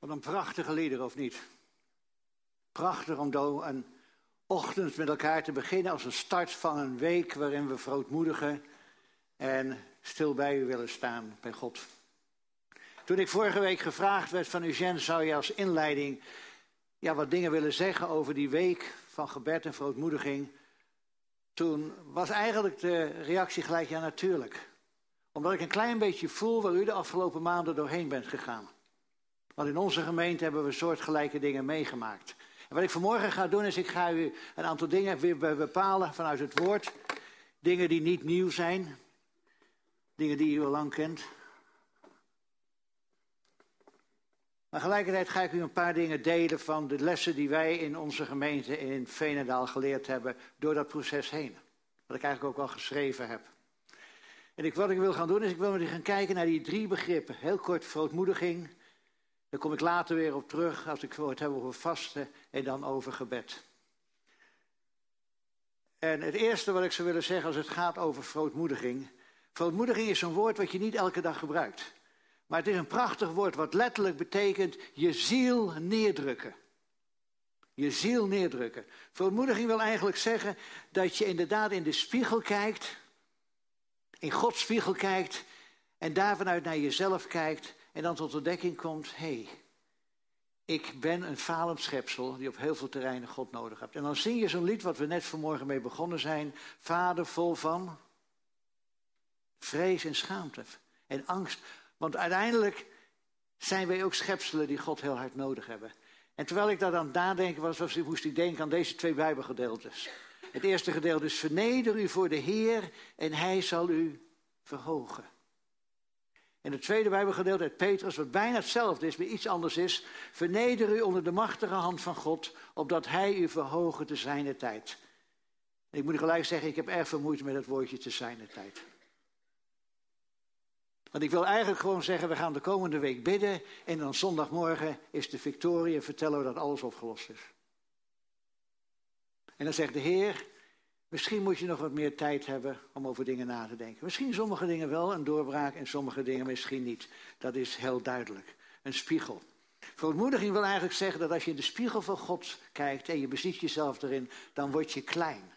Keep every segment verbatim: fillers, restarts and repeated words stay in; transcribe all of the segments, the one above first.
Wat een prachtige lieder, of niet? Prachtig om een ochtend met elkaar te beginnen als een start van een week waarin we verootmoedigen en stil bij u willen staan, bij God. Toen ik vorige week gevraagd werd van Eugène, zou je als inleiding ja, wat dingen willen zeggen over die week van gebed en verootmoediging. Toen was eigenlijk de reactie gelijk, ja natuurlijk. Omdat ik een klein beetje voel waar u de afgelopen maanden doorheen bent gegaan. Want in onze gemeente hebben we soortgelijke dingen meegemaakt. En wat ik vanmorgen ga doen is, ik ga u een aantal dingen weer bepalen vanuit het woord. Dingen die niet nieuw zijn. Dingen die u al lang kent. Maar tegelijkertijd ga ik u een paar dingen delen van de lessen die wij in onze gemeente in Veenendaal geleerd hebben door dat proces heen. Wat ik eigenlijk ook al geschreven heb. En ik, wat ik wil gaan doen is, ik wil met u gaan kijken naar die drie begrippen. Heel kort verootmoediging. Daar kom ik later weer op terug als ik het heb over vasten en dan over gebed. En het eerste wat ik zou willen zeggen als het gaat over verootmoediging. Verootmoediging is een woord wat je niet elke dag gebruikt. Maar het is een prachtig woord wat letterlijk betekent je ziel neerdrukken. Je ziel neerdrukken. Verootmoediging wil eigenlijk zeggen dat je inderdaad in de spiegel kijkt. In Gods spiegel kijkt. En daar vanuit naar jezelf kijkt. En dan tot ontdekking komt, hé, hey, ik ben een falend schepsel die op heel veel terreinen God nodig heeft. En dan zing je zo'n lied wat we net vanmorgen mee begonnen zijn. Vader vol van vrees en schaamte en angst. Want uiteindelijk zijn wij ook schepselen die God heel hard nodig hebben. En terwijl ik daar aan het nadenken was, moest ik denken aan deze twee Bijbelgedeeltes. Het eerste gedeelte is, verneder u voor de Heer en hij zal u verhogen. En het tweede Bijbelgedeelte uit Petrus, wat bijna hetzelfde is, maar iets anders is. Verneder u onder de machtige hand van God, opdat hij u verhogen te zijner tijd. En ik moet gelijk zeggen, ik heb erg veel moeite met het woordje te zijner tijd. Want ik wil eigenlijk gewoon zeggen, we gaan de komende week bidden. En dan zondagmorgen is de victorie en vertellen we dat alles opgelost is. En dan zegt de Heer, misschien moet je nog wat meer tijd hebben om over dingen na te denken. Misschien sommige dingen wel een doorbraak en sommige dingen misschien niet. Dat is heel duidelijk. Een spiegel. Verootmoediging wil eigenlijk zeggen dat als je in de spiegel van God kijkt en je beziet jezelf erin, dan word je klein.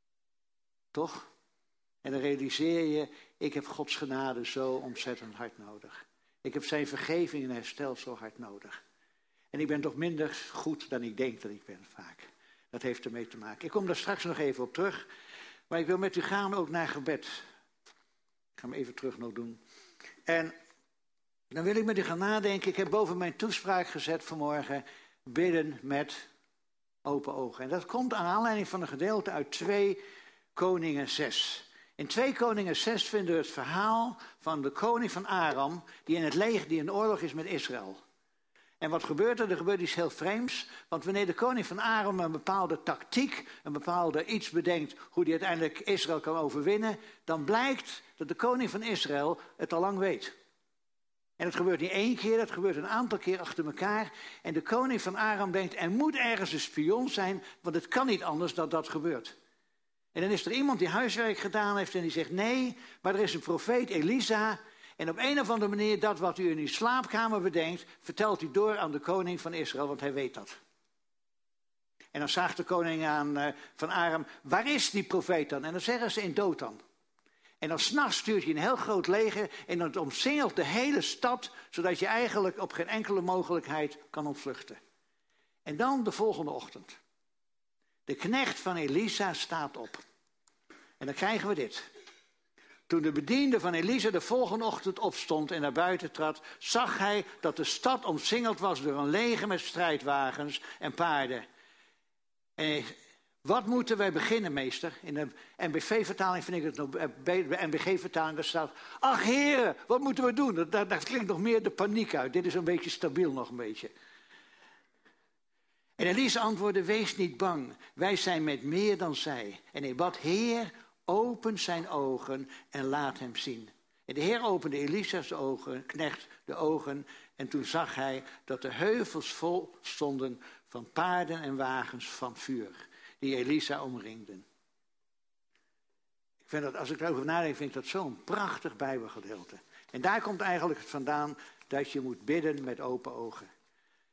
Toch? En dan realiseer je, ik heb Gods genade zo ontzettend hard nodig. Ik heb zijn vergeving en herstel zo hard nodig. En ik ben toch minder goed dan ik denk dat ik ben vaak. Dat heeft ermee te maken. Ik kom daar straks nog even op terug. Maar ik wil met u gaan ook naar gebed. Ik ga hem even terug nog doen. En dan wil ik met u gaan nadenken. Ik heb boven mijn toespraak gezet vanmorgen. Bidden met open ogen. En dat komt aan aanleiding van een gedeelte uit twee Koningen zes. In twee Koningen zes vinden we het verhaal van de koning van Aram. Die in het leger, die in oorlog is met Israël. En wat gebeurt er? Er gebeurt iets heel vreemds. Want wanneer de koning van Aram een bepaalde tactiek, een bepaalde iets bedenkt hoe hij uiteindelijk Israël kan overwinnen, dan blijkt dat de koning van Israël het al lang weet. En het gebeurt niet één keer, het gebeurt een aantal keer achter elkaar. En de koning van Aram denkt, er moet ergens een spion zijn, want het kan niet anders dat dat gebeurt. En dan is er iemand die huiswerk gedaan heeft en die zegt, nee, maar er is een profeet Elisa. En op een of andere manier, dat wat u in uw slaapkamer bedenkt, vertelt u door aan de koning van Israël, want hij weet dat. En dan vraagt de koning aan uh, van Aram, waar is die profeet dan? En dan zeggen ze in Dothan. En dan 's nachts stuurt hij een heel groot leger en dan omsingelt de hele stad, zodat je eigenlijk op geen enkele mogelijkheid kan ontvluchten. En dan de volgende ochtend. De knecht van Elisa staat op. En dan krijgen we dit. Toen de bediende van Elisa de volgende ochtend opstond en naar buiten trad, zag hij dat de stad omsingeld was door een leger met strijdwagens en paarden. En wat moeten wij beginnen, meester? In de N B V-vertaling vind ik het nog, bij de N B G-vertaling daar staat, ach heren, wat moeten we doen? Daar, daar klinkt nog meer de paniek uit. Dit is een beetje stabiel nog een beetje. En Elisa antwoordde, wees niet bang, wij zijn met meer dan zij. En hij bad, Heer, open zijn ogen en laat hem zien. En de Heer opende Elisa's ogen, knecht de ogen. En toen zag hij dat de heuvels vol stonden van paarden en wagens van vuur, die Elisa omringden. Ik vind dat, als ik erover nadenk, vind ik dat zo'n prachtig Bijbelgedeelte. En daar komt eigenlijk het vandaan dat je moet bidden met open ogen.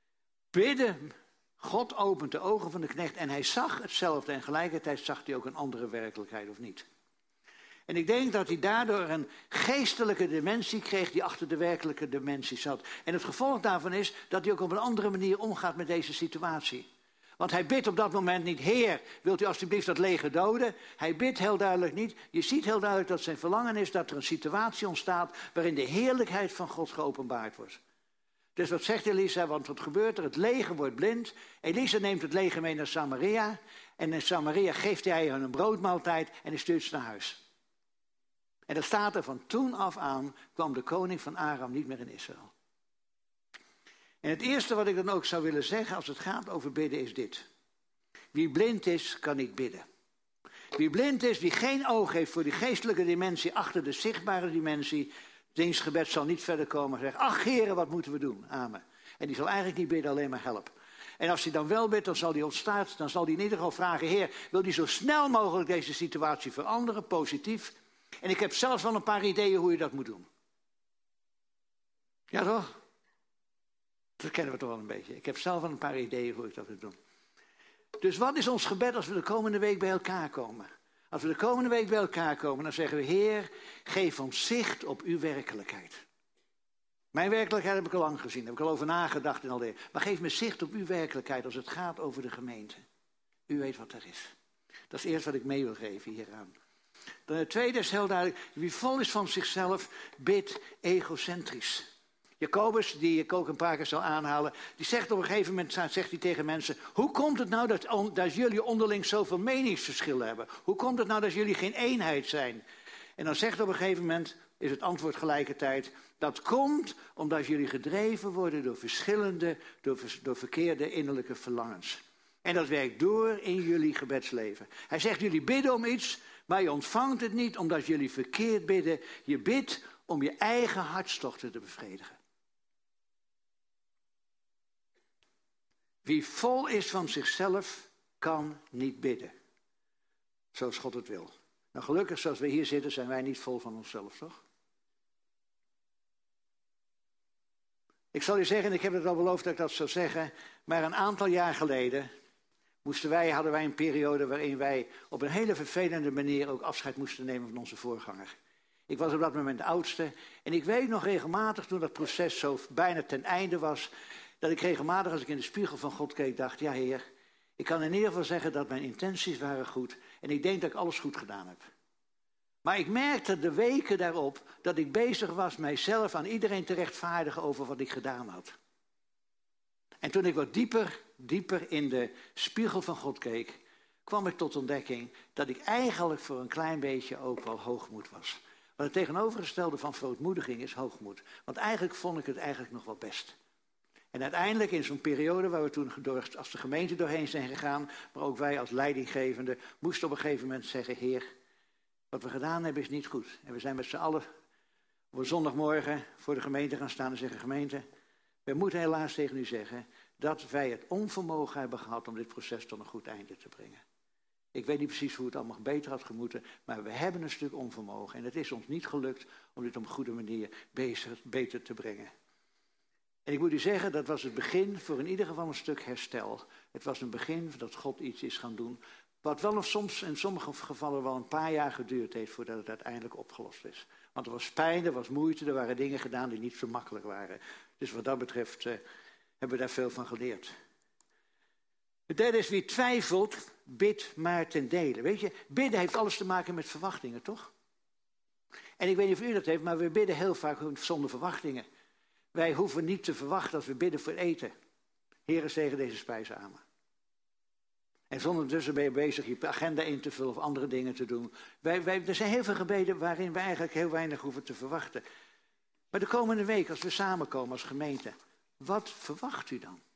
bidden. God opent de ogen van de knecht en hij zag hetzelfde. En tegelijkertijd zag hij ook een andere werkelijkheid, of niet? En ik denk dat hij daardoor een geestelijke dimensie kreeg die achter de werkelijke dimensie zat. En het gevolg daarvan is dat hij ook op een andere manier omgaat met deze situatie. Want hij bidt op dat moment niet, Heer, wilt u alstublieft dat leger doden? Hij bidt heel duidelijk niet. Je ziet heel duidelijk dat zijn verlangen is dat er een situatie ontstaat waarin de heerlijkheid van God geopenbaard wordt. Dus wat zegt Elisa? Want wat gebeurt er? Het leger wordt blind. Elisa neemt het leger mee naar Samaria. En in Samaria geeft hij hen een broodmaaltijd en hij stuurt ze naar huis. En dat staat er, van toen af aan kwam de koning van Aram niet meer in Israël. En het eerste wat ik dan ook zou willen zeggen als het gaat over bidden is dit. Wie blind is, kan niet bidden. Wie blind is, wie geen oog heeft voor die geestelijke dimensie achter de zichtbare dimensie, diens gebed zal niet verder komen en zeggen, ach heren, wat moeten we doen? Amen. En die zal eigenlijk niet bidden, alleen maar help. En als hij dan wel bidt, dan zal hij ontstaat, dan zal hij in ieder geval vragen, Heer, wil hij zo snel mogelijk deze situatie veranderen, positief? En ik heb zelfs wel een paar ideeën hoe je dat moet doen. Ja toch? Dat kennen we toch wel een beetje. Ik heb zelf wel een paar ideeën hoe ik dat moet doen. Dus wat is ons gebed als we de komende week bij elkaar komen? Als we de komende week bij elkaar komen, dan zeggen we, Heer, geef ons zicht op uw werkelijkheid. Mijn werkelijkheid heb ik al lang gezien, daar heb ik al over nagedacht en al die. Maar geef me zicht op uw werkelijkheid als het gaat over de gemeente. U weet wat er is. Dat is eerst wat ik mee wil geven hieraan. Dan het tweede is heel duidelijk, wie vol is van zichzelf, bidt egocentrisch. Jacobus, die ik ook een paar keer zal aanhalen, die zegt op een gegeven moment, zegt hij tegen mensen, hoe komt het nou dat, dat jullie onderling zoveel meningsverschillen hebben? Hoe komt het nou dat jullie geen eenheid zijn? En dan zegt op een gegeven moment, is het antwoord gelijkertijd, dat komt omdat jullie gedreven worden door verschillende, door, door verkeerde innerlijke verlangens. En dat werkt door in jullie gebedsleven. Hij zegt, jullie bidden om iets, maar je ontvangt het niet omdat jullie verkeerd bidden. Je bidt om je eigen hartstochten te bevredigen. Wie vol is van zichzelf, kan niet bidden. Zoals God het wil. Nou, gelukkig, zoals we hier zitten, zijn wij niet vol van onszelf, toch? Ik zal je zeggen, en ik heb het al beloofd dat ik dat zou zeggen, maar een aantal jaar geleden moesten wij, hadden wij een periode waarin wij op een hele vervelende manier ook afscheid moesten nemen van onze voorganger. Ik was op dat moment de oudste en ik weet nog regelmatig toen dat proces zo bijna ten einde was, dat ik regelmatig als ik in de spiegel van God keek dacht, ja Heer, ik kan in ieder geval zeggen dat mijn intenties waren goed en ik denk dat ik alles goed gedaan heb. Maar ik merkte de weken daarop dat ik bezig was mijzelf aan iedereen te rechtvaardigen over wat ik gedaan had. En toen ik wat dieper, dieper in de spiegel van God keek, kwam ik tot ontdekking dat ik eigenlijk voor een klein beetje ook wel hoogmoed was. Want het tegenovergestelde van verootmoediging is hoogmoed. Want eigenlijk vond ik het eigenlijk nog wel best. En uiteindelijk in zo'n periode waar we toen door, als de gemeente doorheen zijn gegaan, maar ook wij als leidinggevende, moesten op een gegeven moment zeggen, Heer, wat we gedaan hebben is niet goed. En we zijn met z'n allen op een zondagmorgen voor de gemeente gaan staan en zeggen, gemeente, we moeten helaas tegen u zeggen dat wij het onvermogen hebben gehad om dit proces tot een goed einde te brengen. Ik weet niet precies hoe het allemaal beter had gemoeten, maar we hebben een stuk onvermogen. En het is ons niet gelukt om dit op een goede manier beter, beter te brengen. En ik moet u zeggen, dat was het begin voor in ieder geval een stuk herstel. Het was een begin dat God iets is gaan doen, wat wel nog soms in sommige gevallen wel een paar jaar geduurd heeft voordat het uiteindelijk opgelost is. Want er was pijn, er was moeite, er waren dingen gedaan die niet zo makkelijk waren. Dus wat dat betreft uh, hebben we daar veel van geleerd. Het derde is, wie twijfelt, bidt maar ten dele. Weet je, bidden heeft alles te maken met verwachtingen, toch? En ik weet niet of u dat heeft, maar we bidden heel vaak zonder verwachtingen. Wij hoeven niet te verwachten als we bidden voor eten. Heere, zegen deze spijzen aan me. En ondertussen ben je bezig je agenda in te vullen of andere dingen te doen. Wij, wij, er zijn heel veel gebeden waarin we eigenlijk heel weinig hoeven te verwachten. Maar de komende week, als we samenkomen als gemeente, wat verwacht u dan?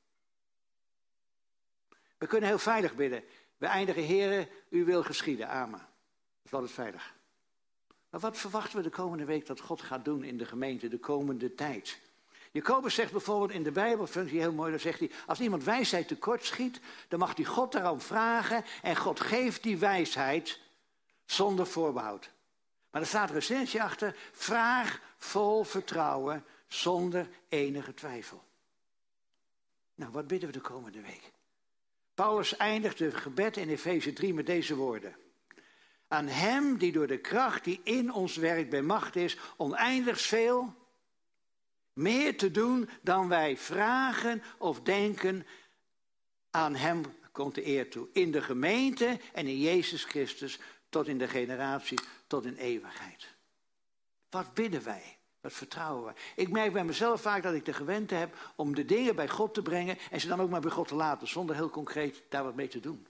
We kunnen heel veilig bidden. We eindigen, Heere, uw wil geschieden. Amen. Dat is altijd veilig. Maar wat verwachten we de komende week dat God gaat doen in de gemeente, de komende tijd? Jacobus zegt bijvoorbeeld in de Bijbel, vind ik heel mooi, dan zegt hij, als iemand wijsheid tekort schiet, dan mag hij God daarom vragen en God geeft die wijsheid zonder voorbehoud. Maar er staat er een zinnetje achter, vraag vol vertrouwen zonder enige twijfel. Nou, wat bidden we de komende week? Paulus eindigt het gebed in Efeze drie met deze woorden. Aan hem die door de kracht die in ons werkt bij macht is, oneindig veel meer te doen dan wij vragen of denken, aan hem komt de eer toe. In de gemeente en in Jezus Christus tot in de generatie, tot in eeuwigheid. Wat bidden wij? Wat vertrouwen we? Ik merk bij mezelf vaak dat ik de gewente heb om de dingen bij God te brengen en ze dan ook maar bij God te laten, zonder heel concreet daar wat mee te doen.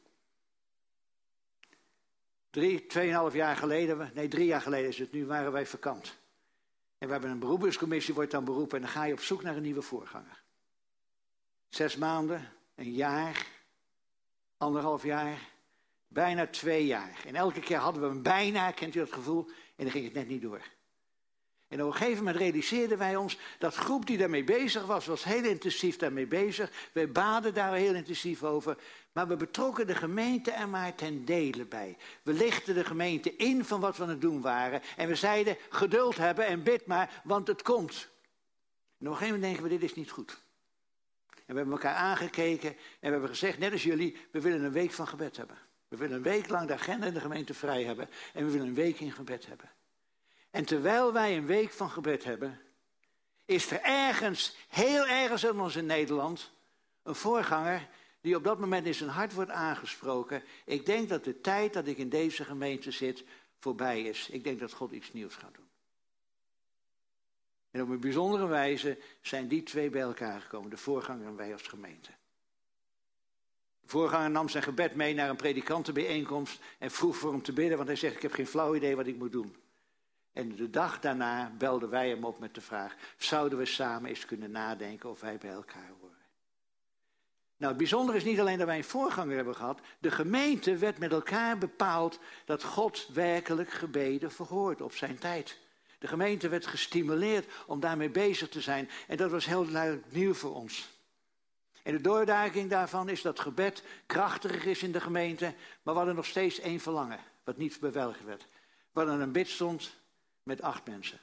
Drie, tweeënhalf jaar geleden, nee drie jaar geleden is het nu, waren wij vakant. En we hebben een beroepscommissie, wordt dan beroepen en dan ga je op zoek naar een nieuwe voorganger. Zes maanden, een jaar, anderhalf jaar, bijna twee jaar. En elke keer hadden we een bijna, kent u dat gevoel, en dan ging het net niet door. En op een gegeven moment realiseerden wij ons, dat groep die daarmee bezig was, was heel intensief daarmee bezig. Wij baden daar heel intensief over. Maar we betrokken de gemeente er maar ten dele bij. We lichten de gemeente in van wat we aan het doen waren. En we zeiden, geduld hebben en bid maar, want het komt. En op een gegeven moment denken we, dit is niet goed. En we hebben elkaar aangekeken en we hebben gezegd, net als jullie, we willen een week van gebed hebben. We willen een week lang de agenda in de gemeente vrij hebben. En we willen een week in gebed hebben. En terwijl wij een week van gebed hebben, is er ergens, heel ergens in ons in Nederland, een voorganger die op dat moment in zijn hart wordt aangesproken. Ik denk dat de tijd dat ik in deze gemeente zit voorbij is. Ik denk dat God iets nieuws gaat doen. En op een bijzondere wijze zijn die twee bij elkaar gekomen, de voorganger en wij als gemeente. De voorganger nam zijn gebed mee naar een predikantenbijeenkomst en vroeg voor hem te bidden, want hij zegt, ik heb geen flauw idee wat ik moet doen. En de dag daarna belden wij hem op met de vraag, zouden we samen eens kunnen nadenken of wij bij elkaar horen? Nou, het bijzondere is niet alleen dat wij een voorganger hebben gehad. De gemeente werd met elkaar bepaald dat God werkelijk gebeden verhoort op zijn tijd. De gemeente werd gestimuleerd om daarmee bezig te zijn. En dat was heel duidelijk nieuw voor ons. En de doordaking daarvan is dat gebed krachtiger is in de gemeente. Maar we hadden nog steeds één verlangen, wat niet bevelgd werd. We hadden een bidstond met acht mensen.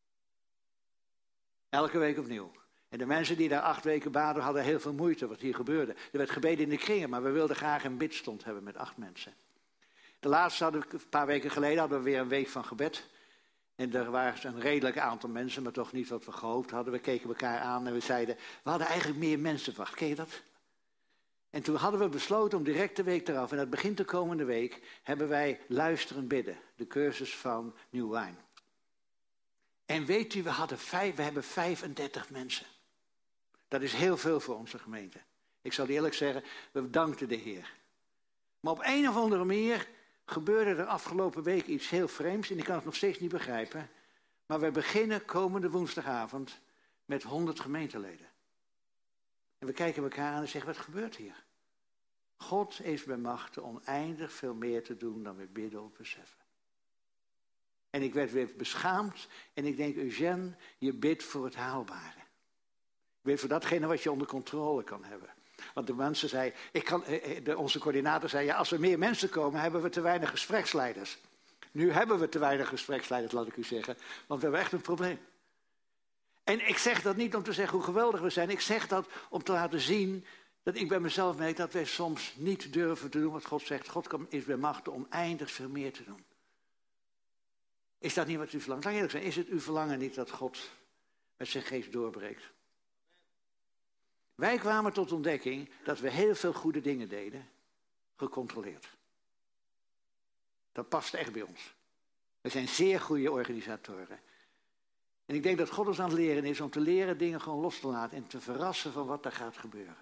Elke week opnieuw. En de mensen die daar acht weken baden hadden heel veel moeite wat hier gebeurde. Er werd gebeden in de kringen, maar we wilden graag een bidstond hebben met acht mensen. De laatste hadden we, een paar weken geleden hadden we weer een week van gebed. En er waren een redelijk aantal mensen, maar toch niet wat we gehoopt hadden. We keken elkaar aan en we zeiden, we hadden eigenlijk meer mensen verwacht. Ken je dat? En toen hadden we besloten om direct de week eraf, en dat begint de komende week, hebben wij luisteren bidden. De cursus van New Wine. En weet u, we, hadden vijf, we hebben vijfendertig mensen. Dat is heel veel voor onze gemeente. Ik zal eerlijk zeggen, we dankten de Heer. Maar op een of andere manier gebeurde er afgelopen week iets heel vreemds. En ik kan het nog steeds niet begrijpen. Maar we beginnen komende woensdagavond met honderd gemeenteleden. En we kijken elkaar aan en zeggen, wat gebeurt hier? God is bij macht oneindig veel meer te doen dan we bidden of beseffen. En ik werd weer beschaamd en ik denk, Eugène, je bidt voor het haalbare. Je bidt voor datgene wat je onder controle kan hebben. Want de mensen zei, ik kan, de, onze coördinator zei, ja, als er meer mensen komen, hebben we te weinig gespreksleiders. Nu hebben we te weinig gespreksleiders, laat ik u zeggen, want we hebben echt een probleem. En ik zeg dat niet om te zeggen hoe geweldig we zijn. Ik zeg dat om te laten zien dat ik bij mezelf merk dat wij soms niet durven te doen wat God zegt. God is bij macht om oneindig veel meer te doen. Is dat niet wat u verlangt? Laat ik eerlijk zijn, is het uw verlangen niet dat God met zijn geest doorbreekt? Wij kwamen tot ontdekking dat we heel veel goede dingen deden, gecontroleerd. Dat past echt bij ons. We zijn zeer goede organisatoren. En ik denk dat God ons aan het leren is om te leren dingen gewoon los te laten en te verrassen van wat er gaat gebeuren.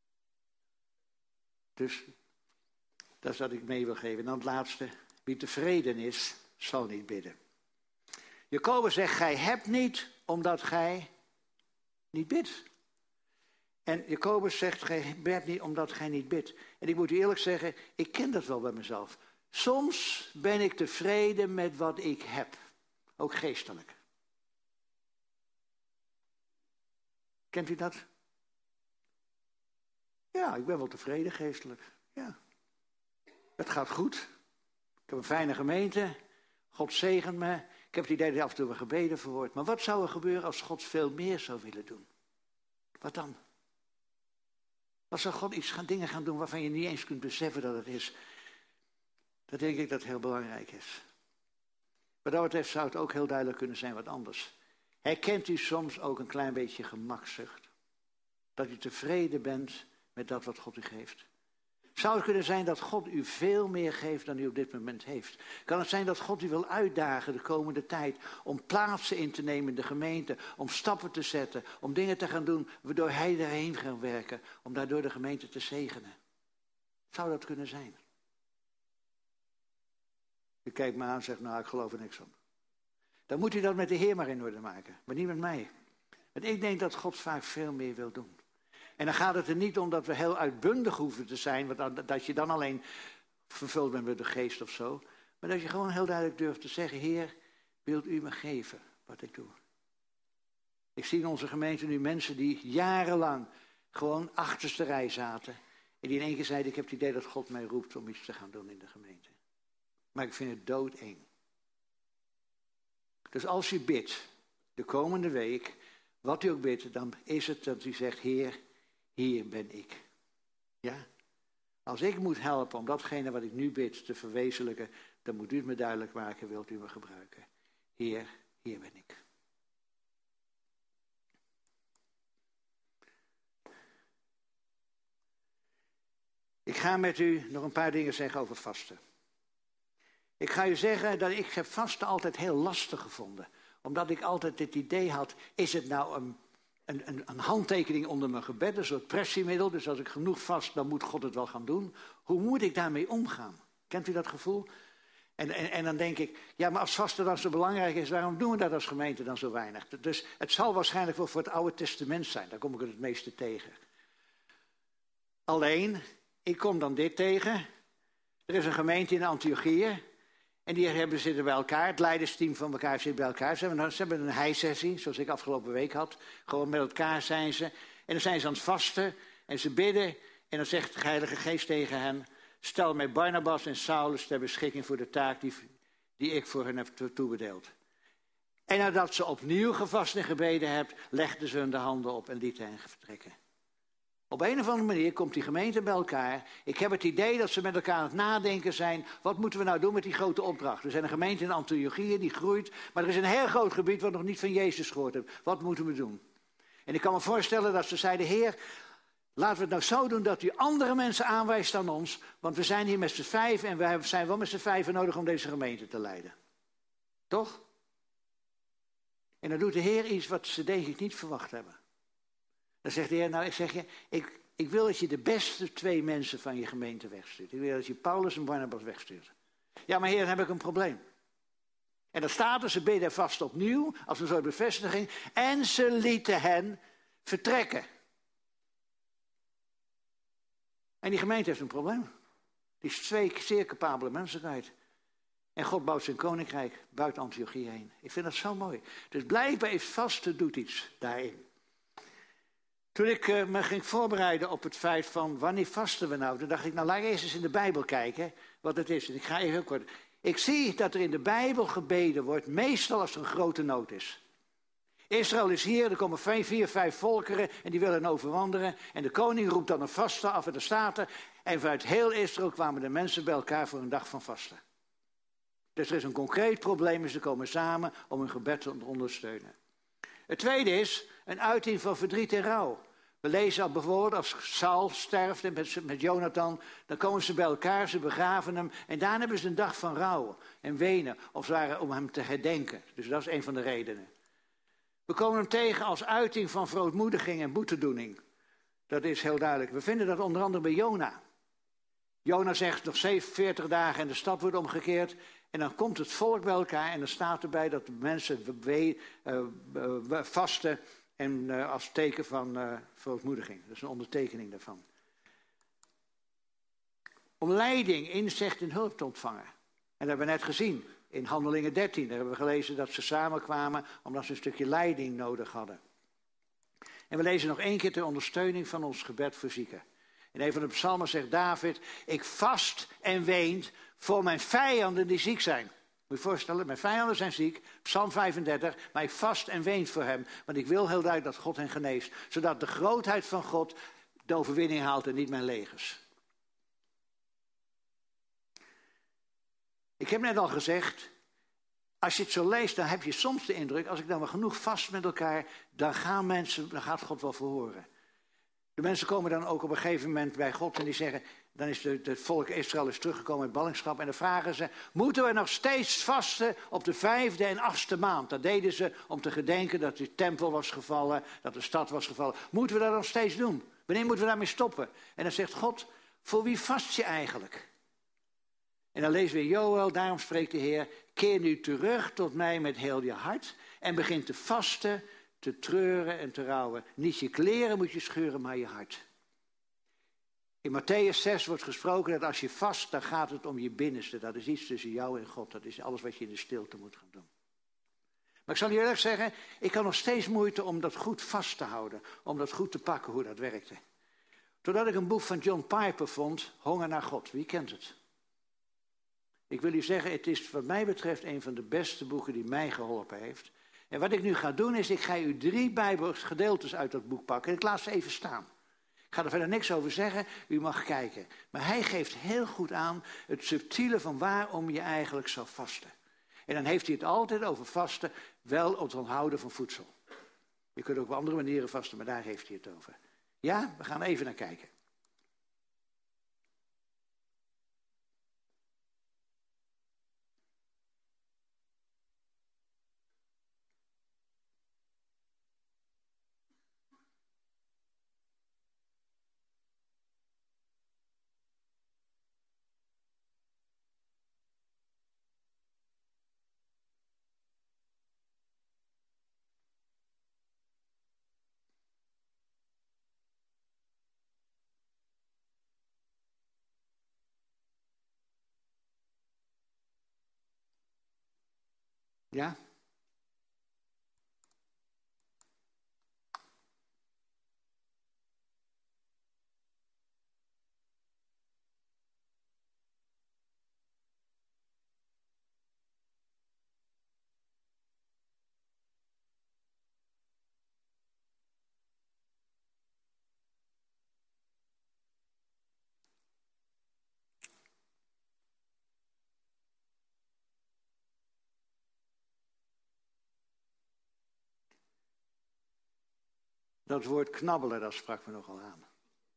Dus dat is wat ik mee wil geven. En dan het laatste, wie tevreden is, zal niet bidden. Jacobus zegt, gij hebt niet omdat gij niet bidt. En Jacobus zegt, gij bidt niet omdat gij niet bidt. En ik moet u eerlijk zeggen, ik ken dat wel bij mezelf. Soms ben ik tevreden met wat ik heb. Ook geestelijk. Kent u dat? Ja, ik ben wel tevreden geestelijk. Ja. Het gaat goed. Ik heb een fijne gemeente. God zegent me. Ik heb het idee dat af en toe een gebeden verhoord. Maar wat zou er gebeuren als God veel meer zou willen doen? Wat dan? Wat zal God iets gaan, dingen gaan doen waarvan je niet eens kunt beseffen dat het is? Dat denk ik dat heel belangrijk is. Wat dat betreft zou het ook heel duidelijk kunnen zijn wat anders. Herkent u soms ook een klein beetje gemakzucht? Dat u tevreden bent met dat wat God u geeft? Zou het kunnen zijn dat God u veel meer geeft dan u op dit moment heeft? Kan het zijn dat God u wil uitdagen de komende tijd om plaatsen in te nemen in de gemeente, om stappen te zetten, om dingen te gaan doen waardoor hij erheen gaat werken, om daardoor de gemeente te zegenen? Zou dat kunnen zijn? U kijkt me aan en zegt, nou ik geloof er niks van. Dan moet u dat met de Heer maar in orde maken, maar niet met mij. Want ik denk dat God vaak veel meer wil doen. En dan gaat het er niet om dat we heel uitbundig hoeven te zijn, want dat je dan alleen vervuld bent met de geest of zo. Maar dat je gewoon heel duidelijk durft te zeggen, Heer, wilt u me geven wat ik doe? Ik zie in onze gemeente nu mensen die jarenlang gewoon achterste rij zaten. En die in één keer zeiden, ik heb het idee dat God mij roept om iets te gaan doen in de gemeente. Maar ik vind het doodeng. Dus als u bidt, de komende week, wat u ook bidt, dan is het dat u zegt, Heer, hier ben ik. Ja? Als ik moet helpen om datgene wat ik nu bid te verwezenlijken, dan moet u het me duidelijk maken, wilt u me gebruiken. Heer, hier ben ik. Ik ga met u nog een paar dingen zeggen over vasten. Ik ga u zeggen dat ik heb vasten altijd heel lastig gevonden. Omdat ik altijd het idee had, is het nou een, een, een, een handtekening onder mijn gebed, een soort pressiemiddel. Dus als ik genoeg vast, dan moet God het wel gaan doen. Hoe moet ik daarmee omgaan? Kent u dat gevoel? En, en, en dan denk ik, ja, maar als vasten dan zo belangrijk is, waarom doen we dat als gemeente dan zo weinig? Dus het zal waarschijnlijk wel voor het Oude Testament zijn. Daar kom ik er het meeste tegen. Alleen, ik kom dan dit tegen. Er is een gemeente in Antiochië. En die hebben, zitten bij elkaar, het leidersteam van elkaar zit bij elkaar. Ze hebben, ze hebben een heisessie, zoals ik afgelopen week had. Gewoon met elkaar zijn ze. En dan zijn ze aan het vasten en ze bidden. En dan zegt de Heilige Geest tegen hen, stel mij Barnabas en Saulus ter beschikking voor de taak die, die ik voor hen heb toebedeeld. En nadat ze opnieuw gevast en gebeden hebben, legden ze hun de handen op en lieten hen vertrekken. Op een of andere manier komt die gemeente bij elkaar. Ik heb het idee dat ze met elkaar aan het nadenken zijn. Wat moeten we nou doen met die grote opdracht? Er zijn een gemeente in Antiochië die groeit. Maar er is een heel groot gebied wat nog niet van Jezus gehoord heeft. Wat moeten we doen? En ik kan me voorstellen dat ze zeiden, Heer, laten we het nou zo doen dat u andere mensen aanwijst dan ons. Want we zijn hier met z'n vijf en we zijn wel met z'n vijven nodig om deze gemeente te leiden. Toch? En dan doet de Heer iets wat ze denk ik niet verwacht hebben. Dan zegt de Heer, nou ik zeg je, ik, ik wil dat je de beste twee mensen van je gemeente wegstuurt. Ik wil dat je Paulus en Barnabas wegstuurt. Ja, maar Heer, dan heb ik een probleem. En dan staat er, ze bidden vast opnieuw, als een soort bevestiging. En ze lieten hen vertrekken. En die gemeente heeft een probleem. Die is twee zeer capabele mensen kwijt. En God bouwt zijn koninkrijk buiten Antiochië heen. Ik vind dat zo mooi. Dus blijkbaar is vasten doet iets daarin. Toen ik uh, me ging voorbereiden op het feit van wanneer vasten we nou, toen dacht ik, nou laat ik eerst eens in de Bijbel kijken wat het is. En ik ga even heel kort. Ik zie dat er in de Bijbel gebeden wordt, meestal als er een grote nood is. Israël is hier, er komen vijf, vier, vijf volkeren en die willen overwandelen. En de koning roept dan een vasten af en de staten. En vanuit heel Israël kwamen de mensen bij elkaar voor een dag van vasten. Dus er is een concreet probleem en ze komen samen om hun gebed te ondersteunen. Het tweede is een uiting van verdriet en rouw. We lezen al bijvoorbeeld als Saul sterft met, met Jonathan, dan komen ze bij elkaar, ze begraven hem. En daarna hebben ze een dag van rouw en wenen, of ware om hem te herdenken. Dus dat is een van de redenen. We komen hem tegen als uiting van verootmoediging en boetedoening. Dat is heel duidelijk. We vinden dat onder andere bij Jona. Jona zegt nog zevenenveertig dagen en de stad wordt omgekeerd. En dan komt het volk bij elkaar en dan staat erbij dat de mensen we, uh, uh, vasten en uh, als teken van uh, verootmoediging. Dat is een ondertekening daarvan. Om leiding, inzicht en hulp te ontvangen. En dat hebben we net gezien in Handelingen dertien. Daar hebben we gelezen dat ze samenkwamen omdat ze een stukje leiding nodig hadden. En we lezen nog één keer ter ondersteuning van ons gebed voor zieken. In een van de psalmen zegt David, ik vast en weent voor mijn vijanden die ziek zijn. Moet je je voorstellen, mijn vijanden zijn ziek, Psalm vijfendertig, maar ik vast en ween voor hem. Want ik wil heel duidelijk dat God hen geneest. Zodat de grootheid van God de overwinning haalt en niet mijn legers. Ik heb net al gezegd, als je het zo leest, dan heb je soms de indruk, als ik dan maar genoeg vast met elkaar, dan gaan mensen, dan gaat God wel verhoren. De mensen komen dan ook op een gegeven moment bij God en die zeggen, dan is de, het volk Israël is teruggekomen uit ballingschap en dan vragen ze, moeten we nog steeds vasten op de vijfde en achtste maand? Dat deden ze om te gedenken dat de tempel was gevallen, dat de stad was gevallen. Moeten we dat nog steeds doen? Wanneer moeten we daarmee stoppen? En dan zegt God, voor wie vast je eigenlijk? En dan lezen we Joël, daarom spreekt de Heer, keer nu terug tot mij met heel je hart en begin te vasten, te treuren en te rouwen. Niet je kleren moet je scheuren, maar je hart. In Matthäus zes wordt gesproken dat als je vast, dan gaat het om je binnenste. Dat is iets tussen jou en God. Dat is alles wat je in de stilte moet gaan doen. Maar ik zal je eerlijk zeggen, ik had nog steeds moeite om dat goed vast te houden. Om dat goed te pakken, hoe dat werkte. Totdat ik een boek van John Piper vond, Honger naar God. Wie kent het? Ik wil u zeggen, het is wat mij betreft een van de beste boeken die mij geholpen heeft. En wat ik nu ga doen is, ik ga u drie Bijbelgedeeltes uit dat boek pakken. En ik laat ze even staan. Ik ga er verder niks over zeggen, u mag kijken. Maar hij geeft heel goed aan het subtiele van waarom je eigenlijk zou vasten. En dan heeft hij het altijd over vasten, wel het onthouden van voedsel. Je kunt ook op andere manieren vasten, maar daar heeft hij het over. Ja, we gaan even naar kijken. Ja? Dat woord knabbelen, dat sprak me nogal aan.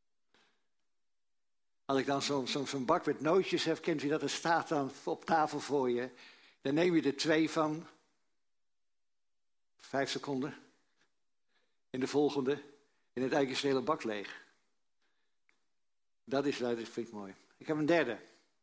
Als ik dan zo'n zo, zo'n bak met nootjes heb, kent u dat, er staat dan op tafel voor je. Dan neem je er twee van. Vijf seconden. In de volgende. En uiteindelijk is de hele bak leeg. Dat is, dat vind ik mooi. Ik heb een derde.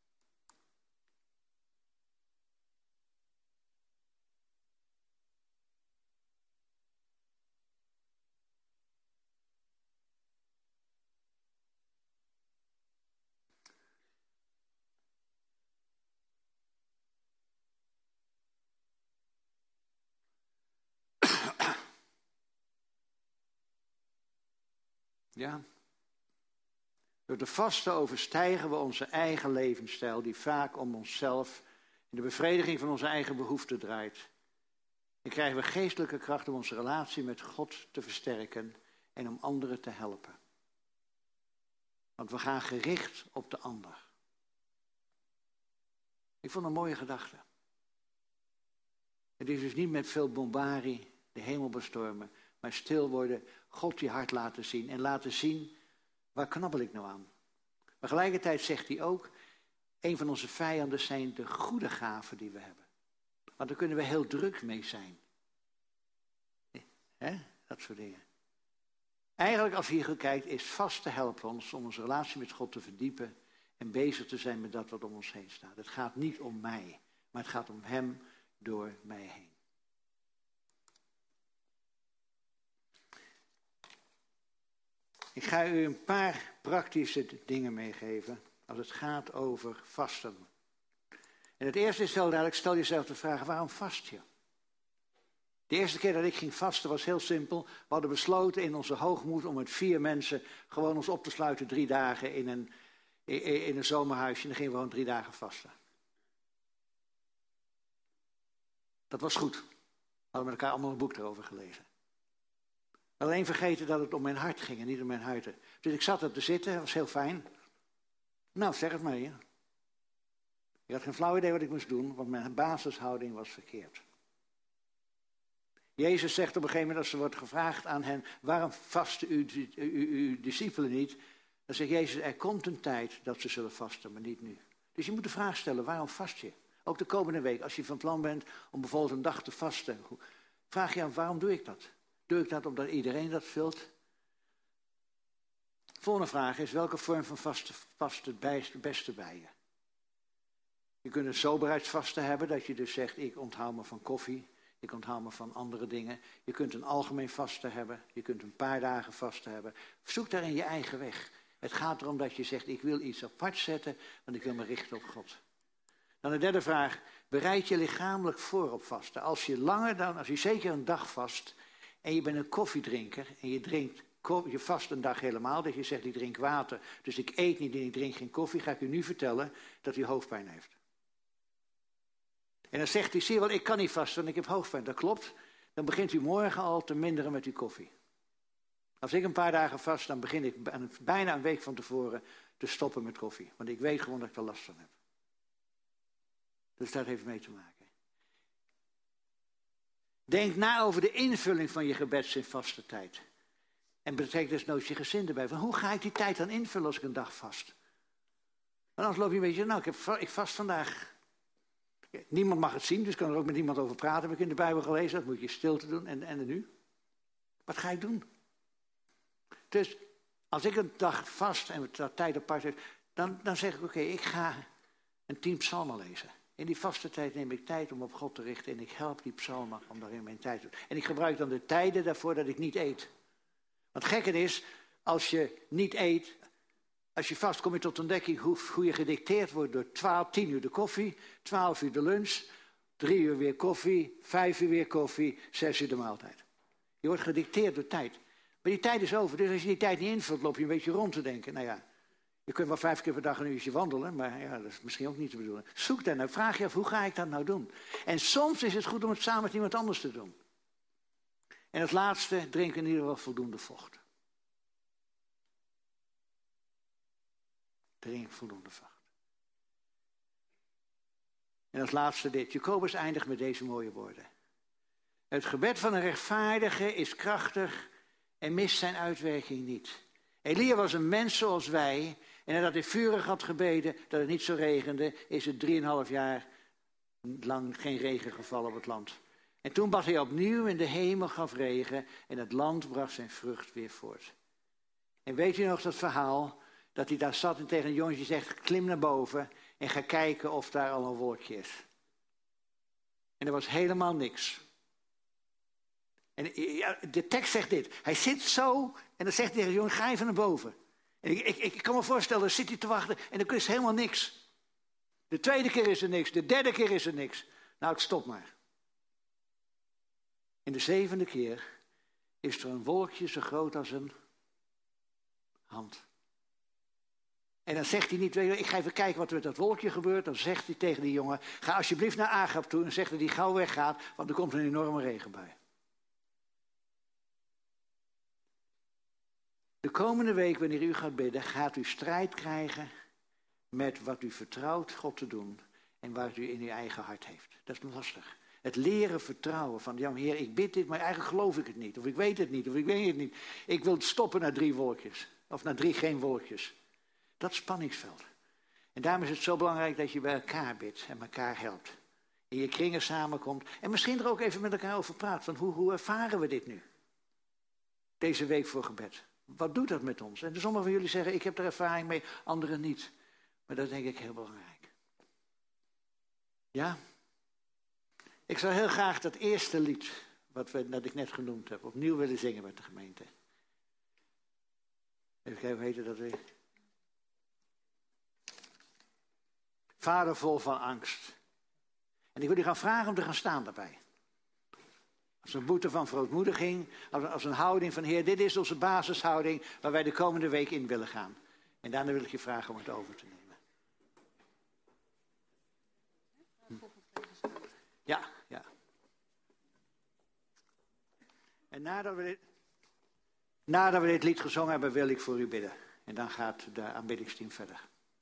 Ja. Door de vasten overstijgen we onze eigen levensstijl, die vaak om onszelf en de bevrediging van onze eigen behoeften draait. En krijgen we geestelijke kracht om onze relatie met God te versterken en om anderen te helpen. Want we gaan gericht op de ander. Ik vond een mooie gedachte. Het is dus niet met veel bombarie de hemel bestormen, maar stil worden, God je hart laten zien en laten zien, waar knabbel ik nou aan? Maar tegelijkertijd zegt hij ook, een van onze vijanden zijn de goede gaven die we hebben. Want daar kunnen we heel druk mee zijn. He? Dat soort dingen. Eigenlijk als je hier kijkt, is vast te helpen ons om onze relatie met God te verdiepen en bezig te zijn met dat wat om ons heen staat. Het gaat niet om mij, maar het gaat om hem door mij heen. Ik ga u een paar praktische dingen meegeven als het gaat over vasten. En het eerste is heel duidelijk, stel jezelf de vraag, waarom vast je? De eerste keer dat ik ging vasten was heel simpel. We hadden besloten in onze hoogmoed om met vier mensen gewoon ons op te sluiten drie dagen in een, in een zomerhuisje. En dan gingen we gewoon drie dagen vasten. Dat was goed. We hadden met elkaar allemaal een boek erover gelezen. Alleen vergeten dat het om mijn hart ging en niet om mijn huiden. Dus ik zat er te zitten, dat was heel fijn. Nou, zeg het maar. Ja. Ik had geen flauw idee wat ik moest doen, want mijn basishouding was verkeerd. Jezus zegt op een gegeven moment, als er wordt gevraagd aan hen, waarom vasten uw, uw, uw, uw discipelen niet? Dan zegt Jezus, er komt een tijd dat ze zullen vasten, maar niet nu. Dus je moet de vraag stellen, waarom vast je? Ook de komende week, als je van plan bent om bijvoorbeeld een dag te vasten. Vraag je aan, waarom doe ik dat? Doe ik dat omdat iedereen dat vult? Volgende vraag is, welke vorm van vasten past het beste bij je? Je kunt een soberheidsvasten hebben, dat je dus zegt, ik onthoud me van koffie. Ik onthoud me van andere dingen. Je kunt een algemeen vasten hebben. Je kunt een paar dagen vasten hebben. Zoek daarin je eigen weg. Het gaat erom dat je zegt, ik wil iets apart zetten, want ik wil me richten op God. Dan de derde vraag, bereid je lichamelijk voor op vasten. Als je langer dan, als je zeker een dag vast en je bent een koffiedrinker en je drinkt, je vast een dag helemaal, dat je zegt, ik drink water, dus ik eet niet en ik drink geen koffie, ga ik u nu vertellen dat u hoofdpijn heeft. En dan zegt hij, zie je wel, ik kan niet vasten, want ik heb hoofdpijn. Dat klopt. Dan begint u morgen al te minderen met uw koffie. Als ik een paar dagen vast, dan begin ik bijna een week van tevoren te stoppen met koffie. Want ik weet gewoon dat ik er last van heb. Dus dat heeft mee te maken. Denk na over de invulling van je gebeds- en vaste tijd. En betrek desnoods je gezin erbij. Van hoe ga ik die tijd dan invullen als ik een dag vast? Want anders loop je een beetje, nou, ik, heb, ik vast vandaag. Niemand mag het zien, dus kan er ook met niemand over praten. Heb ik in de Bijbel gelezen, dat moet je stilte doen. En, en nu? Wat ga ik doen? Dus als ik een dag vast en dat tijd apart heb, dan, dan zeg ik, oké, okay, ik ga een tien psalmen lezen. In die vaste tijd neem ik tijd om op God te richten en ik help die psalmen om daarin mijn tijd te doen. En ik gebruik dan de tijden daarvoor dat ik niet eet. Want gekke is, als je niet eet, als je vast kom je tot ontdekking hoe, hoe je gedicteerd wordt door twaalf, tien uur de koffie, twaalf uur de lunch, drie uur weer koffie, vijf uur weer koffie, zes uur de maaltijd. Je wordt gedicteerd door tijd. Maar die tijd is over, dus als je die tijd niet invult, loop je een beetje rond te denken. Nou ja, je kunt wel vijf keer per dag een uurtje wandelen, maar ja, dat is misschien ook niet te bedoelen. Zoek dan, nou vraag je af, hoe ga ik dat nou doen? En soms is het goed om het samen met iemand anders te doen. En het laatste, drink in ieder geval voldoende vocht. Drink voldoende vocht. En als laatste dit, Jacobus eindigt met deze mooie woorden. Het gebed van een rechtvaardige is krachtig en mist zijn uitwerking niet. Elia was een mens zoals wij. En nadat hij vurig had gebeden dat het niet zo regende, is het drieënhalf jaar lang geen regen gevallen op het land. En toen bad hij opnieuw en de hemel gaf regen en het land bracht zijn vrucht weer voort. En weet u nog dat verhaal, dat hij daar zat en tegen een jongetje zegt, klim naar boven en ga kijken of daar al een wolkje is. En er was helemaal niks. En ja, de tekst zegt dit. Hij zit zo en dan zegt hij tegen de jongen, ga even naar boven. En ik, ik, ik kan me voorstellen, dan zit hij te wachten en er is helemaal niks. De tweede keer is er niks, de derde keer is er niks. Nou, ik stop maar. En de zevende keer is er een wolkje zo groot als een hand. En dan zegt hij niet, ik ga even kijken wat er met dat wolkje gebeurt. Dan zegt hij tegen die jongen, ga alsjeblieft naar Agab toe en zeg dat hij gauw weggaat, want er komt een enorme regenbui. De komende week, wanneer u gaat bidden, gaat u strijd krijgen met wat u vertrouwt God te doen en wat u in uw eigen hart heeft. Dat is lastig. Het leren vertrouwen van, ja Heer, ik bid dit, maar eigenlijk geloof ik het niet. Of ik weet het niet, of ik weet het niet. Ik wil stoppen naar drie wolkjes. Of naar drie geen wolkjes. Dat spanningsveld. En daarom is het zo belangrijk dat je bij elkaar bidt en elkaar helpt. In je kringen samenkomt. En misschien er ook even met elkaar over praat. Van hoe, hoe ervaren we dit nu? Deze week voor gebed. Wat doet dat met ons? En sommigen van jullie zeggen, ik heb er ervaring mee, anderen niet. Maar dat denk ik heel belangrijk. Ja? Ik zou heel graag dat eerste lied, wat we, dat ik net genoemd heb, opnieuw willen zingen met de gemeente. Even kijken, hoe heette dat weer? Vader vol van angst. En ik wil u gaan vragen om te gaan staan daarbij. Als een boete van verootmoediging, als een houding van Heer, dit is onze basishouding waar wij de komende week in willen gaan. En daarna wil ik je vragen om het over te nemen. Hm. Ja, ja. En nadat we dit... Nadat we dit lied gezongen hebben, wil ik voor u bidden. En dan gaat de aanbiddingsteam verder.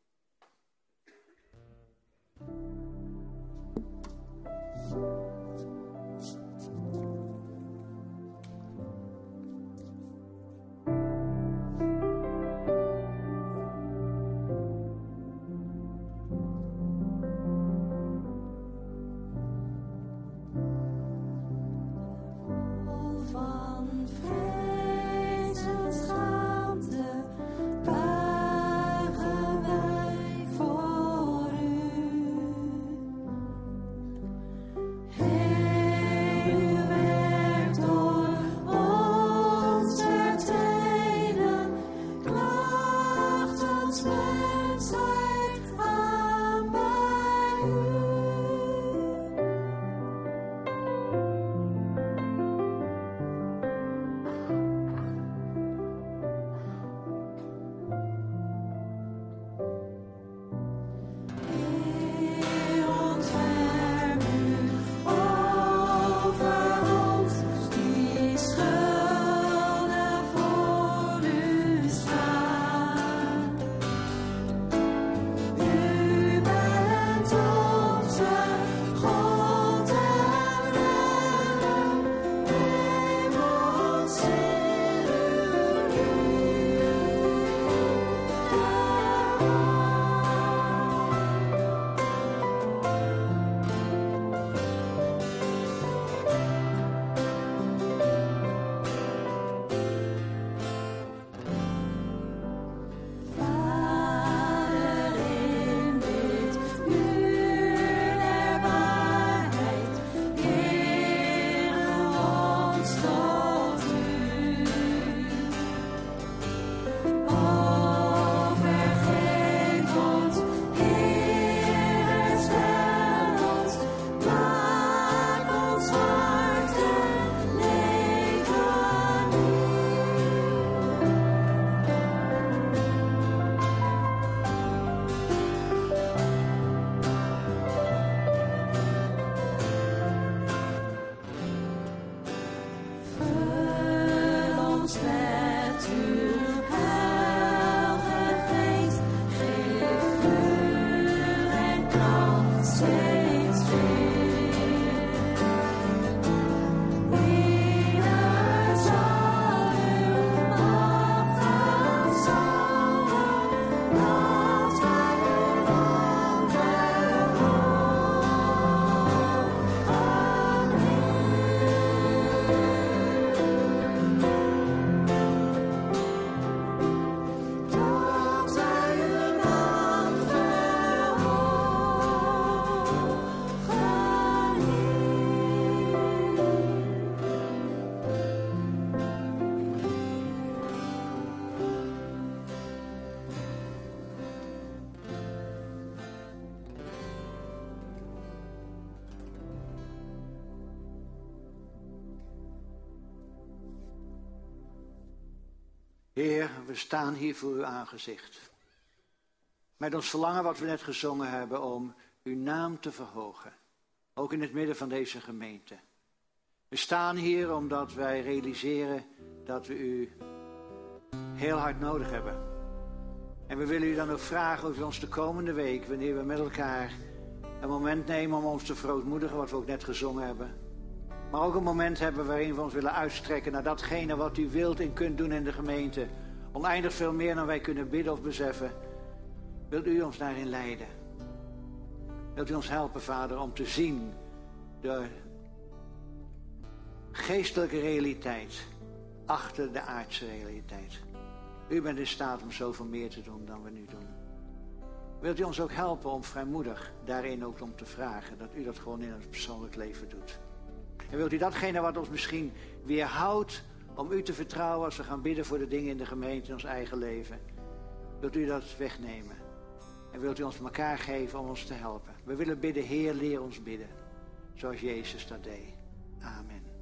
Heer, we staan hier voor uw aangezicht. Met ons verlangen wat we net gezongen hebben om uw naam te verhogen. Ook in het midden van deze gemeente. We staan hier omdat wij realiseren dat we u heel hard nodig hebben. En we willen u dan ook vragen of u ons de komende week, wanneer we met elkaar een moment nemen om ons te verootmoedigen, wat we ook net gezongen hebben. Maar ook een moment hebben waarin we ons willen uitstrekken naar datgene wat u wilt en kunt doen in de gemeente. Oneindig veel meer dan wij kunnen bidden of beseffen. Wilt u ons daarin leiden? Wilt u ons helpen, Vader, om te zien de geestelijke realiteit achter de aardse realiteit. U bent in staat om zoveel meer te doen dan we nu doen. Wilt u ons ook helpen om vrijmoedig daarin ook om te vragen, dat u dat gewoon in het persoonlijk leven doet. En wilt u datgene wat ons misschien weerhoudt om u te vertrouwen als we gaan bidden voor de dingen in de gemeente, in ons eigen leven. Wilt u dat wegnemen? En wilt u ons elkaar geven om ons te helpen? We willen bidden, Heer, leer ons bidden. Zoals Jezus dat deed. Amen.